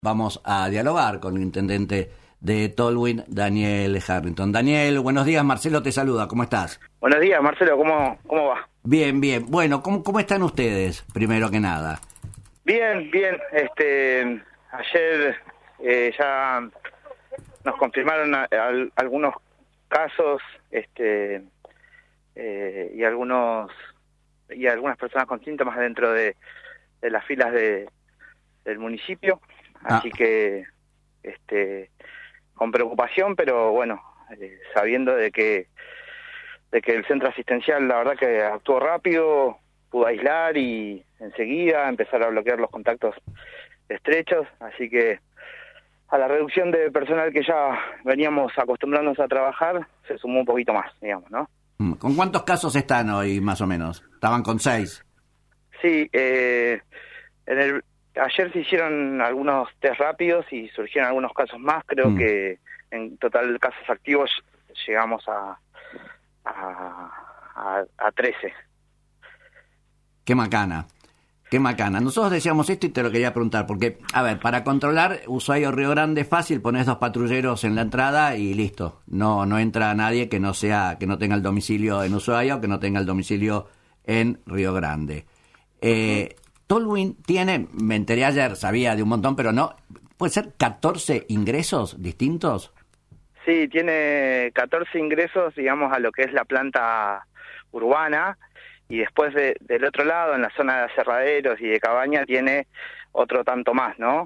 Vamos a dialogar con el intendente de Tolwyn, Daniel Harrington. Daniel, buenos días, Marcelo te saluda, ¿cómo estás? Buenos días, Marcelo, ¿cómo va? Bien, bien. Bueno, ¿cómo están ustedes, primero que nada? Bien. Ayer ya nos confirmaron algunos casos y algunas personas con síntomas dentro de las filas del municipio. Así que con preocupación, pero bueno, sabiendo de que el centro asistencial, la verdad que actuó rápido, pudo aislar y enseguida empezar a bloquear los contactos estrechos, así que a la reducción de personal que ya veníamos acostumbrándonos a trabajar, se sumó un poquito más, digamos, ¿no? ¿Con cuántos casos están hoy, más o menos? ¿Estaban con 6? Sí, ayer se hicieron algunos test rápidos y surgieron algunos casos más. Creo que en total casos activos llegamos a 13. Qué macana. Nosotros decíamos esto y te lo quería preguntar, porque, a ver, para controlar Ushuaia o Río Grande fácil, pones 2 patrulleros en la entrada y listo. No entra nadie que no tenga el domicilio en Ushuaia o que no tenga el domicilio en Río Grande. Tolwyn tiene, me enteré ayer, sabía de un montón, pero no, ¿puede ser 14 ingresos distintos? Sí, tiene 14 ingresos, digamos, a lo que es la planta urbana, y después del otro lado, en la zona de aserraderos y de cabaña, tiene otro tanto más, ¿no?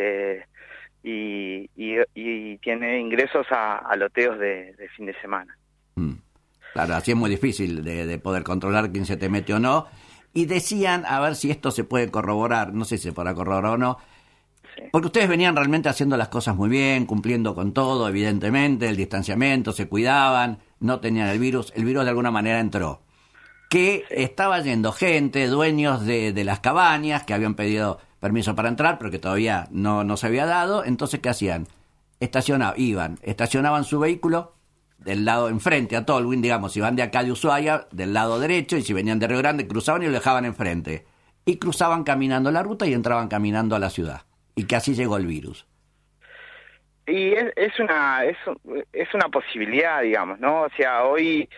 Y tiene ingresos a loteos de fin de semana. Claro, así es muy difícil de poder controlar quién se te mete o no. Y decían, a ver si esto se puede corroborar, no sé si se podrá corroborar o no, sí, porque ustedes venían realmente haciendo las cosas muy bien, cumpliendo con todo, evidentemente, el distanciamiento, se cuidaban, no tenían el virus de alguna manera entró. Que estaba yendo gente, dueños de las cabañas, que habían pedido permiso para entrar, pero que todavía no se había dado, entonces, ¿qué hacían? Estacionaban su vehículo del lado enfrente a Tolwyn, digamos, si van de acá de Ushuaia, del lado derecho, y si venían de Río Grande, cruzaban y lo dejaban enfrente. Y cruzaban caminando la ruta y entraban caminando a la ciudad. Y que así llegó el virus. Y es una posibilidad, digamos, ¿no? O sea, hoy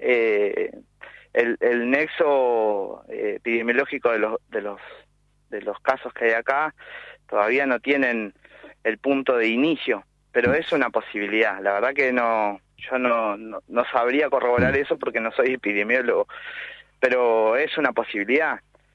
el nexo epidemiológico de los casos que hay acá todavía no tienen el punto de inicio, pero es una posibilidad. La verdad que yo no sabría corroborar eso porque no soy epidemiólogo, pero es una posibilidad.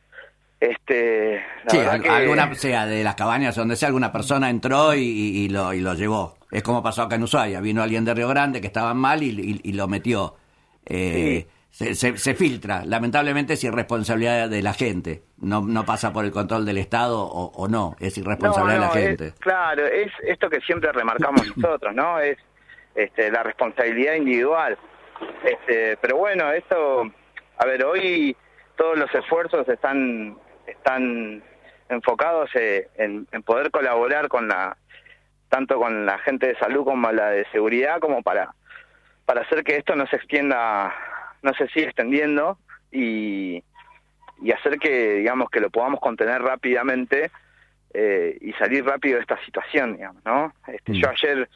Sí, alguna sea de las cabañas donde sea, alguna persona entró y lo llevó. Es como pasó acá en Ushuaia, vino alguien de Río Grande que estaba mal y lo metió. Sí. Se filtra, lamentablemente es irresponsabilidad de la gente, no pasa por el control del Estado o no, es irresponsabilidad de la gente. Claro, es esto que siempre remarcamos nosotros, ¿no? Es la responsabilidad individual. Pero bueno, esto, a ver, hoy todos los esfuerzos están enfocados en poder colaborar tanto con la gente de salud como la de seguridad, como para hacer que esto no se siga extendiendo y hacer que, digamos, que lo podamos contener rápidamente y salir rápido de esta situación, digamos, ¿no? Yo ayer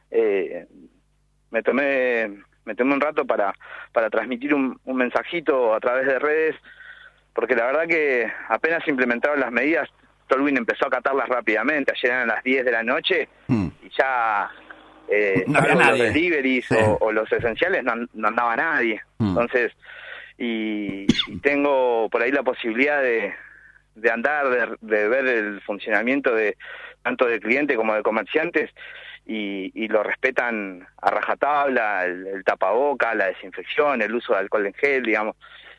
me tomé un rato para transmitir un mensajito a través de redes, porque la verdad que apenas se implementaron las medidas, Tolwyn empezó a acatarlas rápidamente. Ayer eran las 10 de la noche y ya no había nadie. Los deliveries o los esenciales no andaba nadie. Entonces, y tengo por ahí la posibilidad de andar, de ver el funcionamiento tanto de clientes como de comerciantes, y lo respetan a rajatabla, el tapaboca, la desinfección, el uso de alcohol en gel, digamos.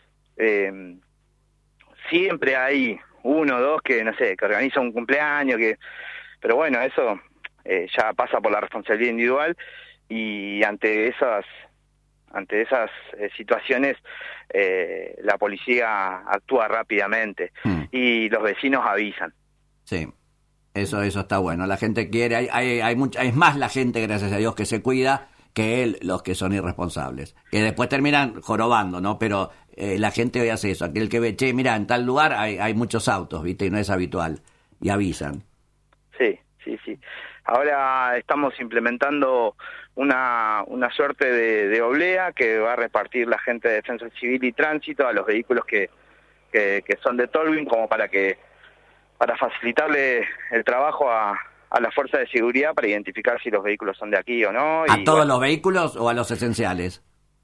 Siempre hay uno o dos que, no sé, que organiza un cumpleaños, pero bueno, eso ya pasa por la responsabilidad individual, y ante esas situaciones la policía actúa rápidamente y los vecinos avisan. Sí. Eso está bueno. La gente quiere, hay mucha, es más la gente, gracias a Dios, que se cuida que los que son irresponsables, que después terminan jorobando, ¿no? Pero la gente hoy hace eso, aquel que ve, che, mira, en tal lugar hay muchos autos, ¿viste? Y no es habitual, y avisan. Sí, sí. Ahora estamos implementando una suerte de oblea que va a repartir la gente de Defensa Civil y Tránsito a los vehículos que son de Tolwyn, como para facilitarle el trabajo a la fuerza de seguridad para identificar si los vehículos son de aquí o no. ¿A todos los vehículos o a los esenciales?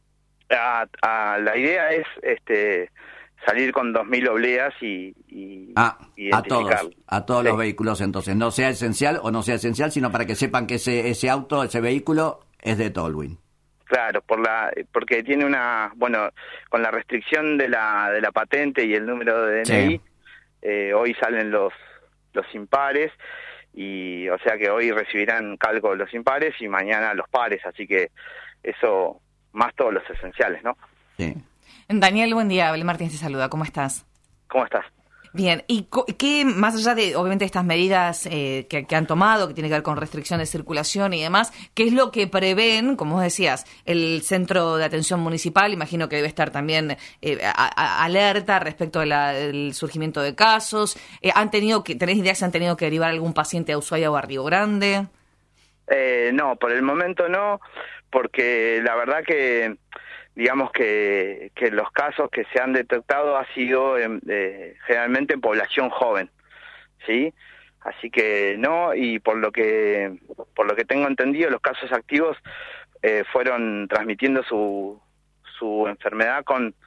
La idea es salir con 2.000 obleas y identificarlo. A todos los vehículos, entonces, no sea esencial o no sea esencial, sino para que sepan que ese auto, ese vehículo es de Tolwyn. Claro, porque tiene con la restricción de la patente y el número de DNI, hoy salen los impares, y o sea que hoy recibirán calco los impares y mañana los pares, así que eso más todos los esenciales, ¿no? Sí. Daniel, buen día. Abel Martínez te saluda. ¿Cómo estás? ¿Cómo estás? Bien. ¿Y qué, más allá de, obviamente, estas medidas que han tomado, que tiene que ver con restricción de circulación y demás, qué es lo que prevén, como vos decías, el Centro de Atención Municipal? Imagino que debe estar también alerta respecto del surgimiento de casos. ¿Tenés idea si han tenido que derivar algún paciente a Ushuaia o a Río Grande? No, por el momento no, porque la verdad que digamos que los casos que se han detectado ha sido generalmente en población joven, ¿sí? Así que no, y por lo que tengo entendido, los casos activos fueron transmitiendo su enfermedad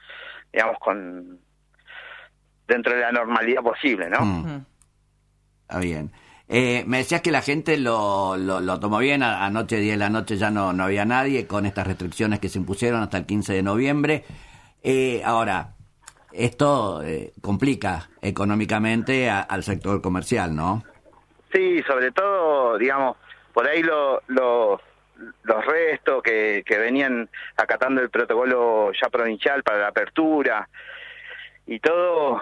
dentro de la normalidad posible, ¿no? Está bien. Me decías que la gente lo tomó bien. Anoche, 10 de la noche, ya no había nadie con estas restricciones que se impusieron hasta el 15 de noviembre. Ahora, esto complica económicamente al sector comercial, ¿no? Sí, sobre todo, digamos, por ahí los restos que venían acatando el protocolo ya provincial para la apertura y todo,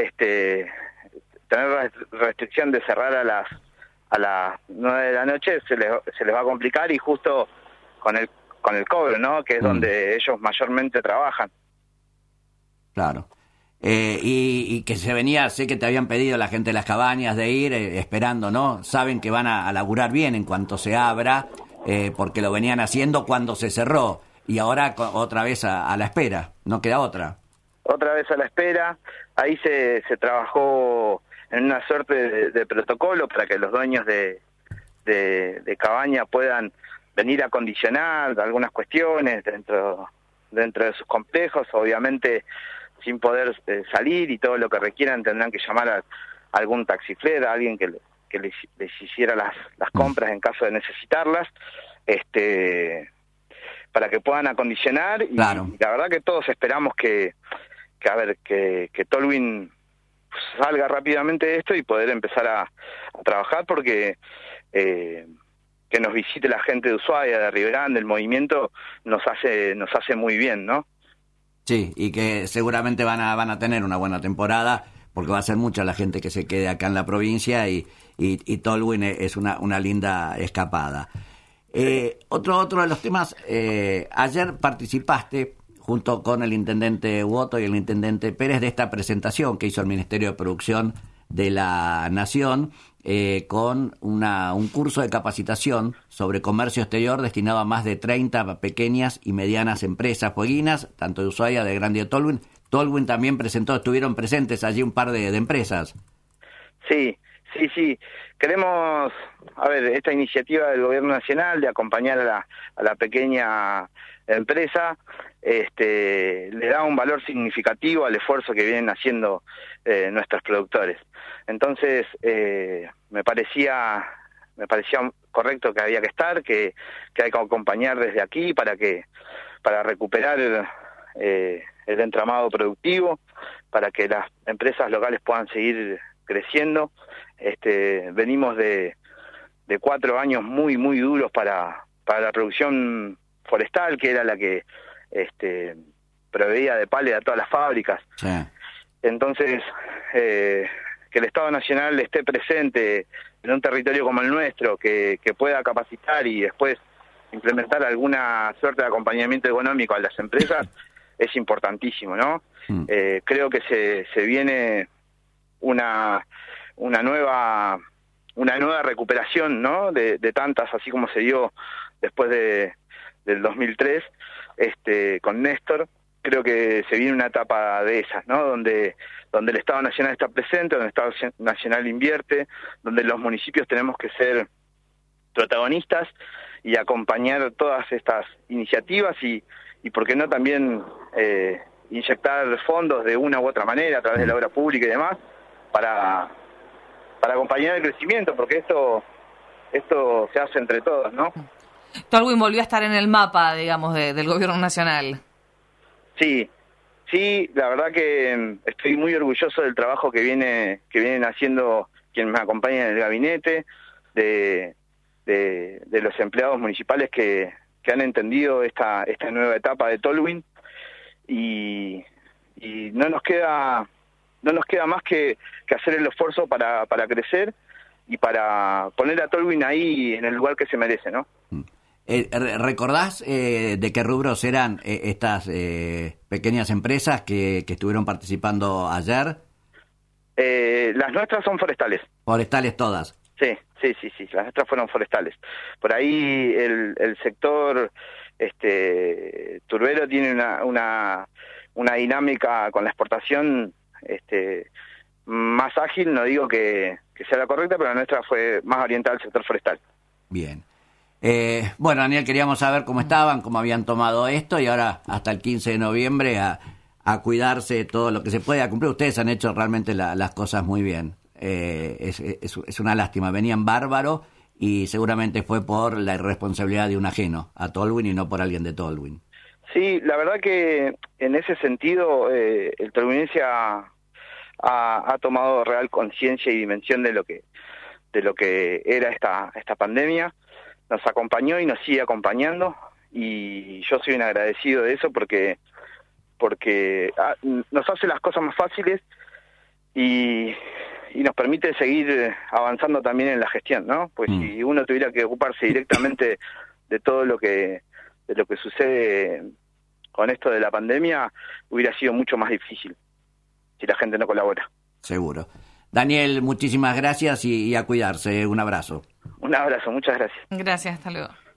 tener restricción de cerrar a las 9 de la noche se les va a complicar, y justo con el cobro, ¿no? Que es donde ellos mayormente trabajan. Claro. Y que se venía, sé que te habían pedido la gente de las cabañas de ir esperando, ¿no? Saben que van a laburar bien en cuanto se abra, porque lo venían haciendo cuando se cerró, y ahora otra vez a la espera, no queda otra. Otra vez a la espera. Ahí se trabajó en una suerte de protocolo para que los dueños de cabaña puedan venir a acondicionar algunas cuestiones dentro de sus complejos, obviamente sin poder salir, y todo lo que requieran tendrán que llamar a algún taxifler, a alguien que les hiciera las compras en caso de necesitarlas, para que puedan acondicionar. Claro. Y la verdad que todos esperamos que Tolwyn salga rápidamente de esto y poder empezar a trabajar, porque que nos visite la gente de Ushuaia, de Río Grande, el movimiento nos hace muy bien, ¿no? Sí, y que seguramente van a tener una buena temporada, porque va a ser mucha la gente que se quede acá en la provincia, y Tolwyn es una linda escapada. Otro de los temas, ayer participaste junto con el intendente Uoto y el intendente Pérez de esta presentación que hizo el Ministerio de Producción de la Nación, con un curso de capacitación sobre comercio exterior destinado a más de 30 pequeñas y medianas empresas fueguinas, tanto de Ushuaia, de Grande y de Tolwyn. Tolwyn también estuvieron presentes allí un par de empresas. Sí. Queremos, esta iniciativa del Gobierno Nacional de acompañar a la pequeña empresa, le da un valor significativo al esfuerzo que vienen haciendo nuestros productores. Entonces, me parecía correcto que había que estar, que hay que acompañar desde aquí para recuperar el entramado productivo, para que las empresas locales puedan seguir creciendo. Venimos de 4 años muy duros para la producción forestal, que era la que proveía de palet a todas las fábricas. Sí. Entonces, que el Estado Nacional esté presente en un territorio como el nuestro, que pueda capacitar y después implementar alguna suerte de acompañamiento económico a las empresas, es importantísimo, ¿no? Creo que se viene una nueva una nueva recuperación, ¿no? De tantas, así como se dio después del 2003, con Néstor. Creo que se viene una etapa de esas, ¿no? Donde el Estado Nacional está presente, donde el Estado Nacional invierte, donde los municipios tenemos que ser protagonistas y acompañar todas estas iniciativas y por qué no también inyectar fondos de una u otra manera a través de la obra pública y demás para acompañar el crecimiento, porque esto se hace entre todos, ¿no? Tolwyn volvió a estar en el mapa, digamos, del gobierno nacional. Sí, la verdad que estoy muy orgulloso del trabajo que vienen haciendo quienes me acompañan en el gabinete, de los empleados municipales que han entendido esta nueva etapa de Tolwyn y no nos queda más que hacer el esfuerzo para crecer y para poner a Tolwyn ahí en el lugar que se merece, ¿no? ¿Recordás de qué rubros eran estas pequeñas empresas que estuvieron participando ayer? Las nuestras son forestales. ¿Forestales todas? Sí, las nuestras fueron forestales. Por ahí el sector turbero tiene una dinámica con la exportación más ágil, no digo que sea la correcta, pero la nuestra fue más orientada al sector forestal. Bien. Bueno, Daniel, queríamos saber cómo estaban, cómo habían tomado esto y ahora hasta el 15 de noviembre a cuidarse todo lo que se puede, a cumplir. Ustedes han hecho realmente las cosas muy bien. Es una lástima, venían bárbaros y seguramente fue por la irresponsabilidad de un ajeno a Tolwyn y no por alguien de Tolwyn. Sí, la verdad que en ese sentido el tolwynense ha tomado real conciencia y dimensión de lo que era esta pandemia. Nos acompañó y nos sigue acompañando y yo soy un agradecido de eso porque nos hace las cosas más fáciles y nos permite seguir avanzando también en la gestión, ¿no? Pues si uno tuviera que ocuparse directamente de todo lo que sucede con esto de la pandemia, hubiera sido mucho más difícil si la gente no colabora. Seguro. Daniel, muchísimas gracias y a cuidarse. Un abrazo. Un abrazo, muchas gracias. Gracias, hasta luego.